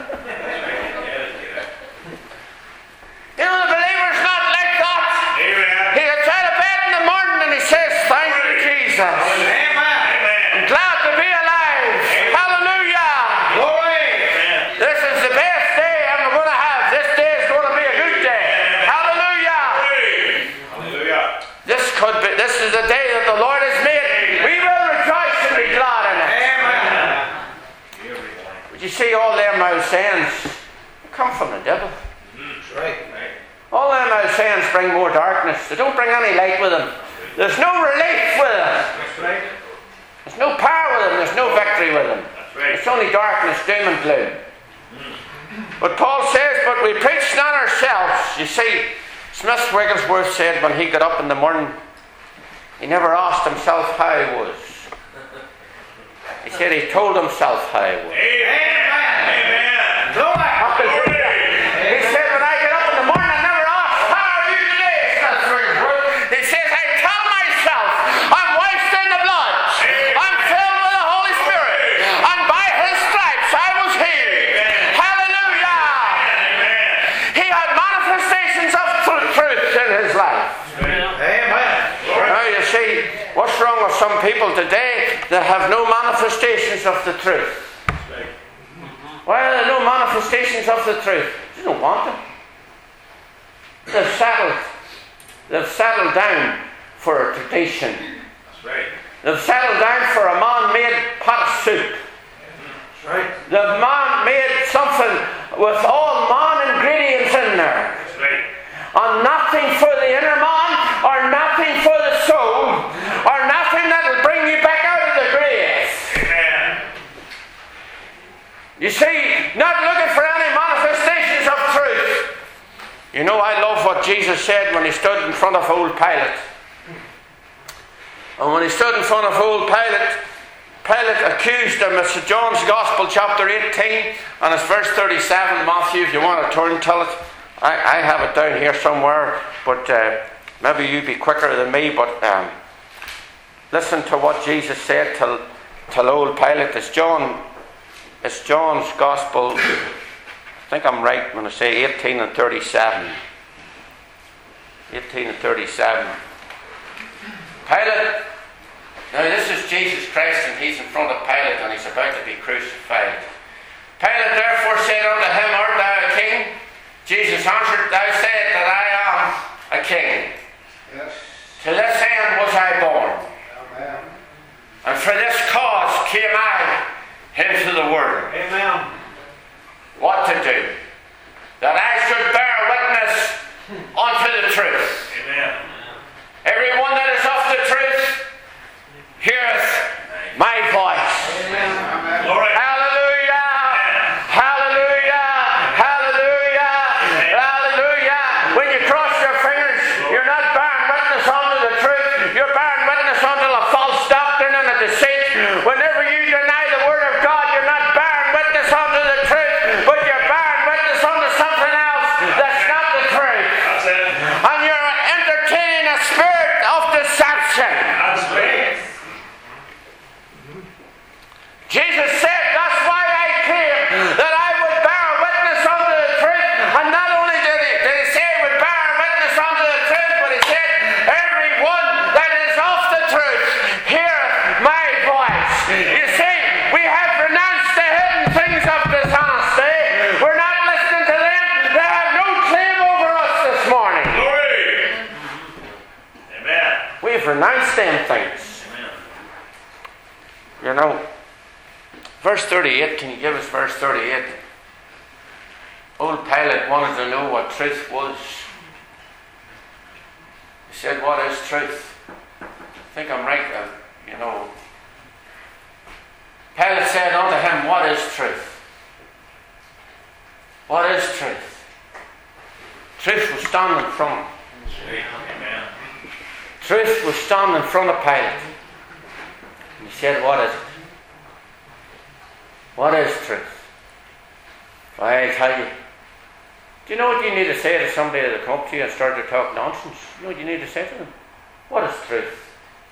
You know, the believer's not like that. He gets out of bed in the morning and he says, thank you, Jesus. I'm glad to be alive. Hallelujah. This is the best day I'm going to have. This day is going to be a good day. Hallelujah. This is the day that the Lord has made. We will rejoice and be glad in it. But you see, all them old sayings come from the devil. All them old sayings bring more darkness. They don't bring any light with them. There's no relief with them. There's no power with them. There's no victory with them. It's only darkness, doom and gloom. But Paul says, but we preach not ourselves. You see, Smith Wigglesworth said when he got up in the morning, he never asked himself how he was. He said he told himself how he was. Amen. Glory. He said, when I get up in the morning, I never ask, how are you today, Smith Wigglesworth? He says, I tell myself, I'm washed in the blood. I'm filled with the Holy Spirit. And by His stripes I was healed. Hallelujah. He had manifestations of truth in his life. Now you see, what's wrong with some people today that have no manifestations of the truth? Why are there no manifestations of the truth? They don't want them. They've settled down for a tradition. They've settled down for a man-made pot of soup. They've made something with all man ingredients in there. And nothing for the inner man, or nothing for the soul, or nothing that will bring you back out of the grave. You see, not looking for any manifestations of truth. You know, I love what Jesus said when he stood in front of old Pilate. And when he stood in front of old Pilate, Pilate accused him. It's John's Gospel, chapter 18, and it's verse 37. Matthew, if you want to turn to it. I have it down here somewhere, but maybe you be quicker than me. But listen to what Jesus said to old Pilate. It's John's Gospel. I think I'm right when I say 18 and 37. 18 and 37. Pilate. Now this is Jesus Christ, and he's in front of Pilate, and he's about to be crucified. Pilate therefore said unto him, Art thou a king? Jesus answered, Thou sayest that I am a king. Yes. To this end was I born. Amen. And for this cause came I into the world. Amen. What to do? That I should bear witness unto the truth. Amen. Everyone that is of the truth heareth my voice. Amen. Glory. Hallelujah! Hallelujah! Hallelujah! Hallelujah! When you cross your fingers, you're not bearing witness unto the truth. You're bearing witness unto a false doctrine and a deceit. Whenever you deny the word of God, you're not bearing witness unto the truth, but you're bearing witness unto something else that's not the truth. That's it. And you're entertaining a spirit of deception. That's right. Jesus said, that's why I came, that I would bear witness unto the truth. And not only did he say he would bear witness unto the truth, but he said, everyone that is of the truth heareth my voice. You see, we have renounced the hidden things of dishonesty. We're not listening to them. They have no claim over us this morning. Glory. Amen. We've renounced them things. Amen. You know, verse 38, can you give us verse 38? Old Pilate wanted to know what truth was. He said, what is truth? I think I'm right, you know. Pilate said unto him, what is truth? What is truth? Truth was standing in front. Amen. Truth was standing in front of Pilate. And he said, what is it? What is truth? Why, I tell you. Do you know what you need to say to somebody that come up to you and start to talk nonsense? You know what you need to say to them? What is truth?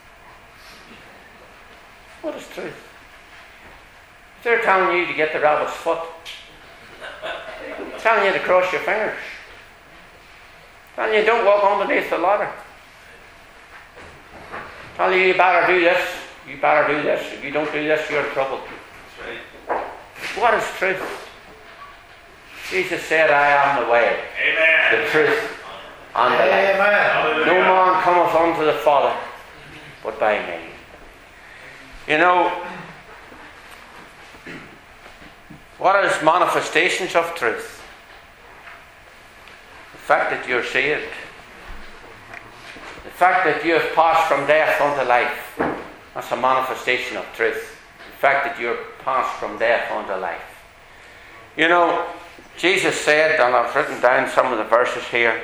What is truth? If they're telling you to get the rabbit's foot, telling you to cross your fingers, telling you don't walk underneath the ladder, telling you better do this, you better do this, if you don't do this, you're in trouble. That's right. What is truth? Jesus said, I am the way, Amen. the truth, and the life. Amen. Hallelujah. No man cometh unto the Father but by me. You know, what is manifestations of truth? The fact that you're saved. The fact that you have passed from death unto life. That's a manifestation of truth. The fact that you're passed from death unto life. You know, Jesus said, and I've written down some of the verses here.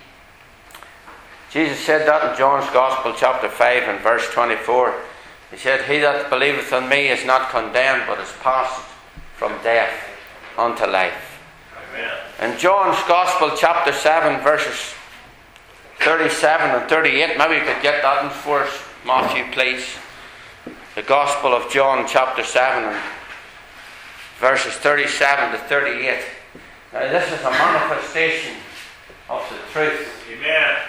Jesus said that in John's Gospel, chapter 5 and verse 24. He said, He that believeth on me is not condemned, but is passed from death unto life. Amen. In John's Gospel, chapter 7, verses 37 and 38, maybe you could get that in for us, Matthew, please. The Gospel of John, chapter 7, and verses 37 to 38. Now, this is a manifestation of the truth. Amen.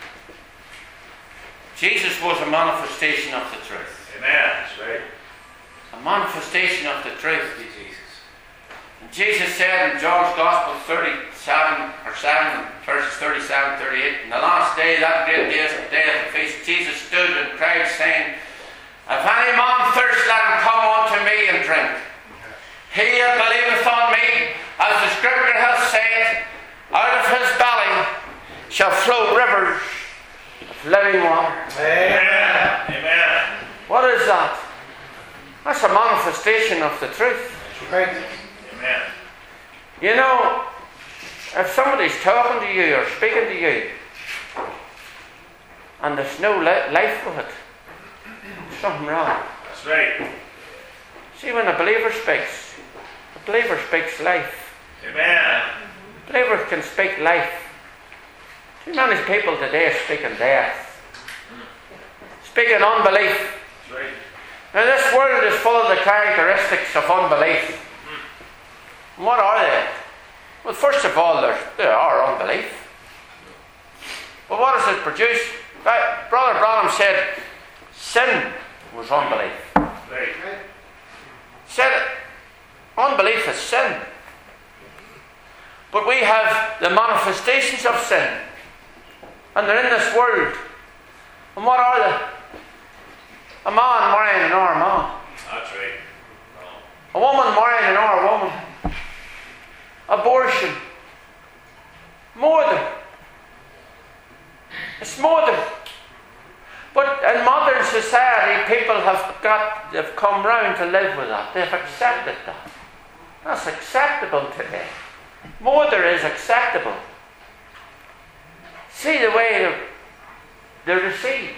Jesus was a manifestation of the truth. Amen. That's right. A manifestation of the truth. And Jesus said in John's Gospel 37 or 7 verses 37 38, in the last day, that great day of the feast, Jesus stood and cried, saying, If any man thirst, let him come unto me and drink. He that believeth on me, as the Scripture hath said, out of his belly shall flow rivers of living water. Amen. Amen. What is that? That's a manifestation of the truth. Right. Amen. You know, If somebody's talking to you or speaking to you and there's no life with it, there's something wrong. That's right. See, when a believer speaks life. Amen. Believers can speak life. Too many people today are speaking death, speaking unbelief. That's right. Now this world is full of the characteristics of unbelief. And what are they? Well, first of all, there are unbelief. But what does it produce? Brother Branham said sin was unbelief. Right. Said unbelief is sin. But we have the manifestations of sin. And they're in this world. And what are they? A man marrying another man. That's right. A woman marrying another woman. Abortion. Murder. It's murder. But in modern society, people they've come round to live with that. They've accepted that. That's acceptable today. Murder is acceptable. See the way they're deceived.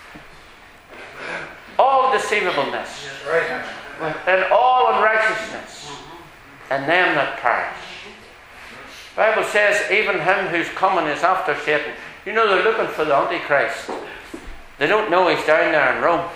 All deceivableness and all unrighteousness and them that perish. The Bible says even him who's coming is after Satan. You know, they're looking for the Antichrist. They don't know he's down there in Rome.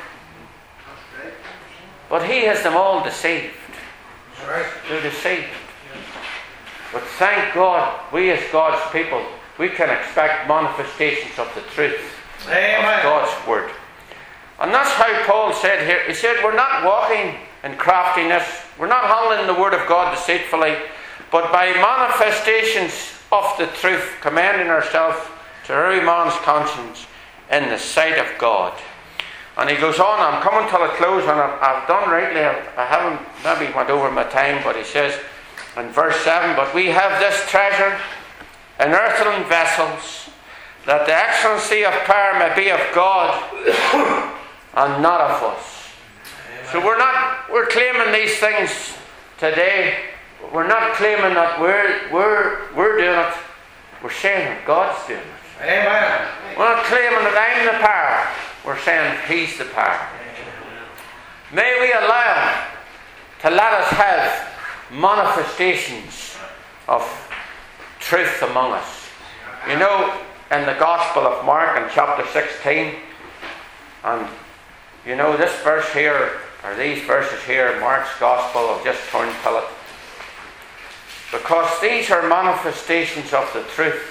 But he has them all deceived. They're deceived. But thank God, we as God's people, we can expect manifestations of the truth of God's Word. And that's how Paul said here. He said, we're not walking in craftiness. We're not handling the Word of God deceitfully. But by manifestations of the truth, commending ourselves to every man's conscience in the sight of God. And he goes on, I'm coming to a close, and I've done rightly. I haven't maybe went over my time, but he says in verse 7, but we have this treasure in earthen vessels, that the excellency of power may be of God and not of us. So we're claiming these things today. We're not claiming that we're doing it. We're saying that God's doing it. Amen. We're not claiming that I'm the power. We're saying He's the power. May we allow Him to let us have manifestations of truth among us. You know, in the Gospel of Mark in chapter 16, and you know this verse here, or these verses here in Mark's Gospel, I'll just turn to it, because these are manifestations of the truth.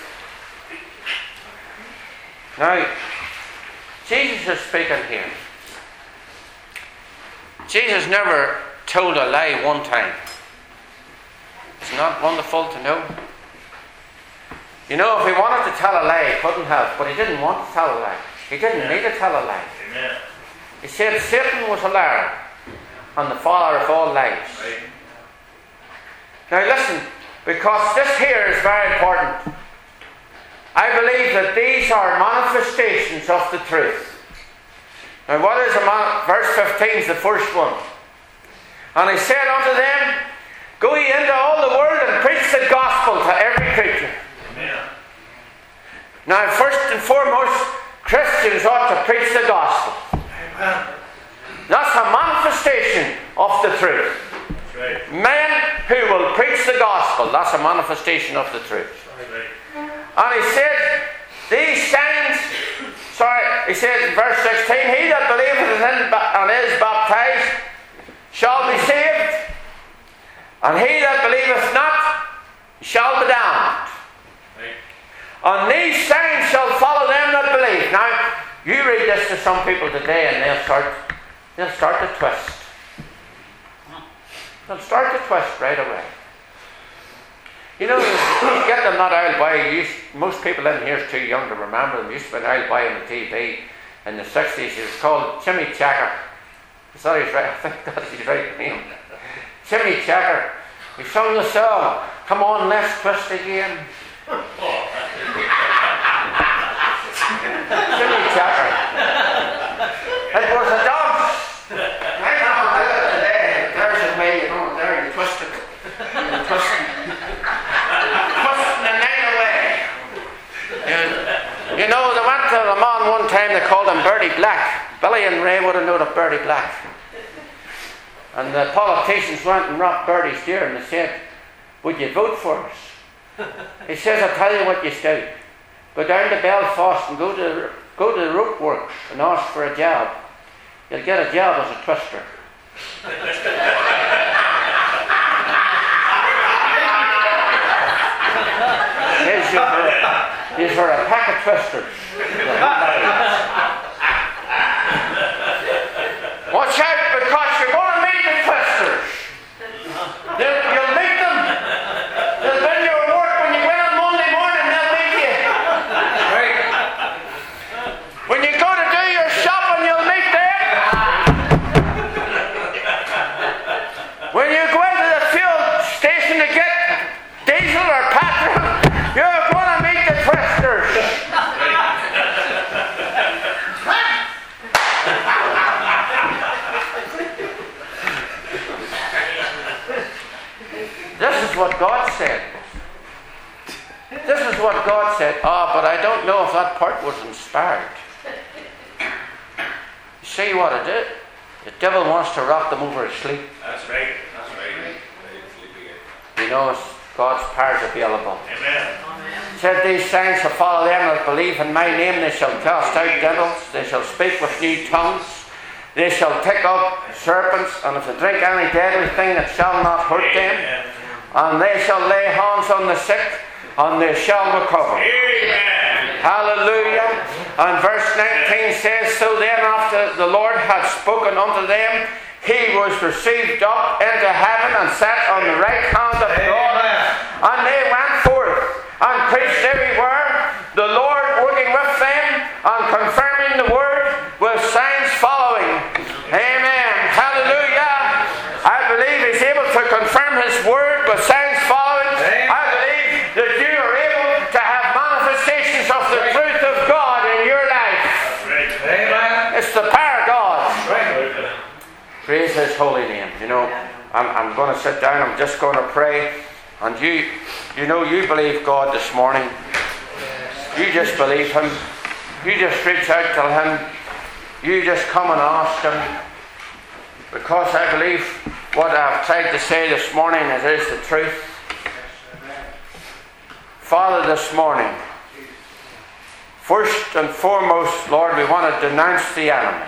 Now, Jesus is speaking here. Jesus never told a lie one time. It's not wonderful to know. You know, if he wanted to tell a lie, he couldn't have, but he didn't want to tell a lie. He didn't need to tell a lie. Amen. He said Satan was a liar and the father of all lies. Right. Now listen, because this here is very important. I believe that these are manifestations of the truth. Now what is verse 15 is the first one. And he said unto them, go ye into all the world and preach the gospel to every creature. Amen. Now first and foremost, Christians ought to preach the gospel. Amen. That's a manifestation of the truth. That's right. Men who will preach the gospel, that's a manifestation of the truth. That's right. And he said, these signs, he says in verse 16, he that believeth and is baptized shall be saved, and he that believeth not shall be damned. Right. And these signs shall follow them that believe. Now, you read this to some people today and they'll start to twist. They'll start to twist right away. You know, you get them that old boy. Most people in here is too young to remember them. Used to be an old boy on the TV in the 60s. He was called Jimmy Checker. Is that his right? I think that's his right name. Jimmy Checker. He sung the song, "Come on, let's twist again." Jimmy Checker. It was a dance. I don't do it today. There's a way, you know, there you twist it. You're twisting in and Ray would have known of Bertie Black. And the politicians went and knocked Bertie's ear and they said, would you vote for us? He says, I'll tell you what you do. Go down to Belfast and go to the rope works and ask for a job. You'll get a job as a twister. He's for a pack of twisters. Watch out, because you're going to meet the twisters. You'll meet them. They'll bring your work when you go in on Monday morning. They'll meet you. Right. When you go to do your shopping, you'll meet them. When you go into the fuel station to get diesel or petrol, you're going to meet the twisters. This is what God said. This is what God said. But I don't know if that part was inspired. You see what it did? The devil wants to rock them over asleep. That's right. That's right. He knows God's power is available. Amen. He said, these signs shall follow them that believe in my name. They shall cast out devils. They shall speak with new tongues. They shall pick up serpents. And if they drink any deadly thing, it shall not hurt them. And they shall lay hands on the sick, and they shall recover. Amen. Hallelujah. And verse 19 says, so then after the Lord had spoken unto them, he was received up into heaven and sat on the right hand of God. And they went forth and preached everywhere, the Lord working with them and confirming the word with signs following. Amen. Hallelujah. I believe he's able to confirm his word with signs following. I believe that you are able to have manifestations of the truth of God in your life. Amen. It's the power of God. Praise his holy name. You know, I'm going to sit down. I'm just going to pray. And you believe God this morning. You just believe him. You just reach out to him. You just come and ask him. Because I believe what I've tried to say this morning is the truth. Father, this morning, first and foremost, Lord, we want to denounce the enemy.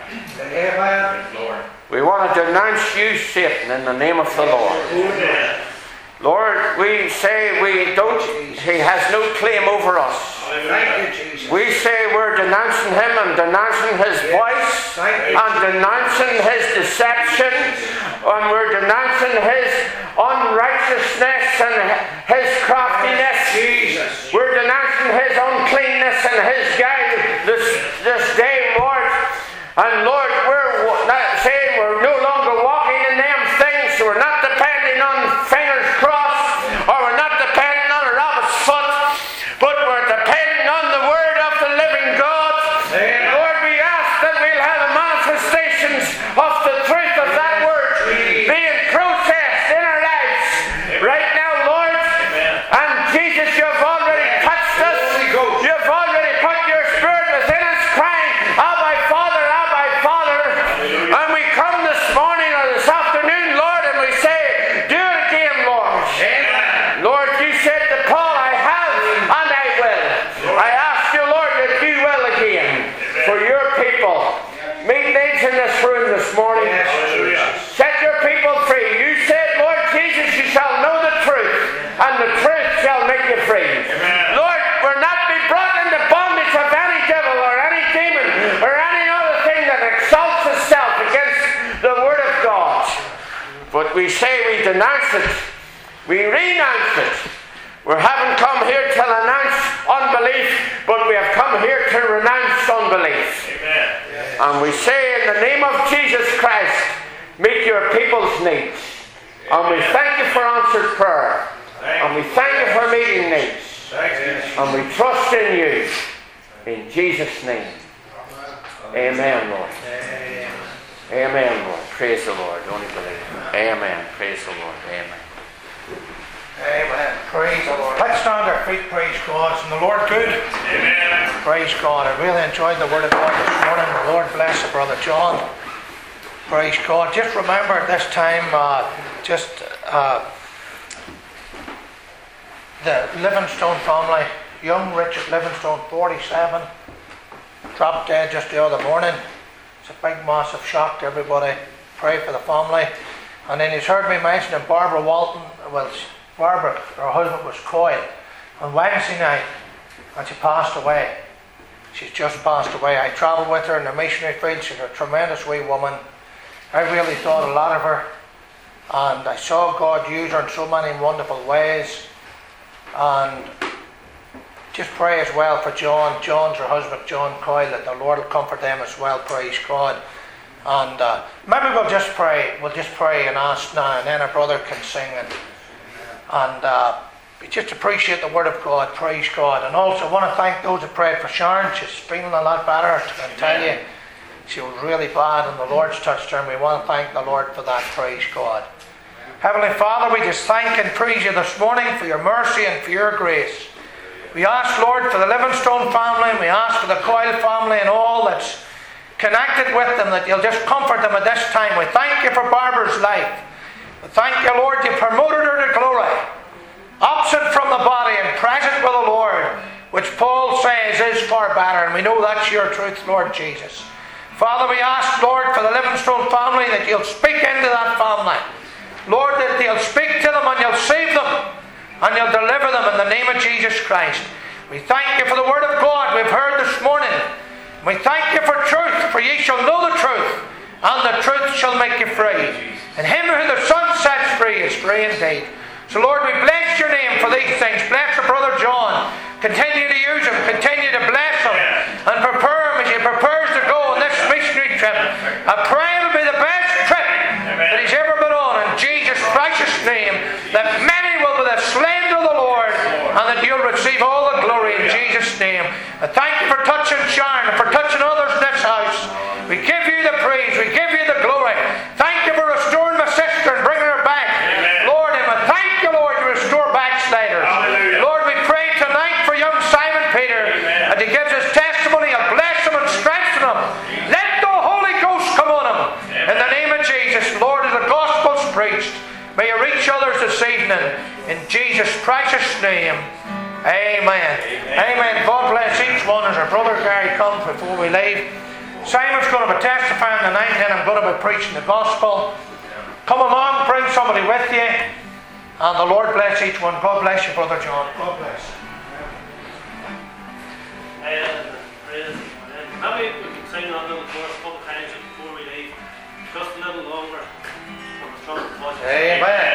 Lord. We want to denounce you, Satan, in the name of the Lord. Amen. Lord, we say he has no claim over us. Thank you, Jesus. We say we're denouncing him and denouncing his voice and denouncing his deception, and we're denouncing his unrighteousness and his craftiness. Jesus. We're denouncing his uncleanness and his guile this day, Lord. And Lord, we're not saying we're no longer walking in them things. We're not depending on fingers crossed, or we're not depending on a rabbit's foot, but we're depending on the word of the living God. Amen. Lord, we ask that we'll have the manifestations of the truth of that word being processed in our lives right now, Lord. And Jesus, you've already touched us. You've already put your spirit within us, crying, Abba, Father, Abba, Father. And we come this morning or this afternoon, Lord, and we say, do it again, Lord. Amen. Lord, you said to Paul, I have and I will. I ask you, Lord, that you will again for your people. Meet needs in this room this morning. Set your people free. You said, Lord Jesus, you shall know the truth, and the truth shall make you free. Lord, we're not be brought into bondage of any devil or any demon or any other thing that exalts itself against the word of God. But we say we denounce it. We renounce it. We haven't come here to renounce unbelief, but we have come here to renounce unbelief. Amen. And we say in the name of Jesus Christ, meet your people's needs. And we thank you for answered prayer. And we thank you for meeting needs. And we trust in you. In Jesus' name. Amen, Lord. Amen, Lord. Praise the Lord. Only believe. Amen. Praise the Lord. Amen. Amen. Praise the Lord. Let's stand our feet, praise God. And the Lord good. Amen. Praise God. I really enjoyed the Word of God this morning. The Lord bless you, Brother John. Praise God. Just remember at this time, the Livingstone family, young Richard Livingstone, 47, dropped dead just the other morning. It's a big, massive shock to everybody. Pray for the family. And then he's heard me mentioning Barbara Walton. Well, Barbara, her husband, was coiled on Wednesday night, and she passed away. She's just passed away. I travelled with her in the missionary field. She's a tremendous wee woman. I really thought a lot of her, and I saw God use her in so many wonderful ways. And just pray as well for John. John's her husband, John Coyle, that the Lord will comfort them as well. Praise God. And maybe we'll just pray. We'll just pray and ask now, and then our brother can sing it. And we just appreciate the Word of God. Praise God. And also I want to thank those that prayed for Sharon. She's feeling a lot better. I can tell you, she was really bad, and the Lord's touched her. And we want to thank the Lord for that. Praise God. Heavenly Father, we just thank and praise you this morning for your mercy and for your grace. We ask, Lord, for the Livingstone family, and we ask for the Coyle family and all that's connected with them, that you'll just comfort them at this time. We thank you for Barbara's life. We thank you, Lord, you promoted her to glory, absent from the body and present with the Lord, which Paul says is far better, and we know that's your truth, Lord Jesus. Father, we ask, Lord, for the Livingstone family, that you'll speak into that family. Lord, that you'll speak to them and you'll save them and you'll deliver them in the name of Jesus Christ. We thank you for the Word of God we've heard this morning. We thank you for truth, for ye shall know the truth, and the truth shall make you free. And him who the Son sets free is free indeed. So Lord, we bless your name for these things. Bless your brother John. Continue to use him. Continue to bless him. And prepare him as he prepares to go on this missionary trip. I pray it'll be the best trip that he's ever been on, in Jesus' precious name. That many will be the slain of the Lord, and that you'll receive all the glory in Jesus' name. I thank you for touching Sharon and for touching others in this house. We give you the praise. We give you the glory. Thank you for restoring my sister and bringing her back. Amen. Lord, and I thank you, Lord, to restore backsliders. Hallelujah. Lord, we pray tonight for young Simon Peter, Amen. and he gives his testimony and bless him and strengthen him. Let the Holy Ghost come on him. In the name of Jesus, Lord, as the gospel's preached, may you reach others this evening. In Jesus' precious name. Amen. Amen. God bless each one as our brother Gary comes before we leave. Simon's going to be testifying tonight, and then I'm going to be preaching the gospel. Come along, bring somebody with you, and the Lord bless each one. God bless you, Brother John. God bless. Maybe we can sing that little chorus a couple of times before we leave. Just a little longer. Amen.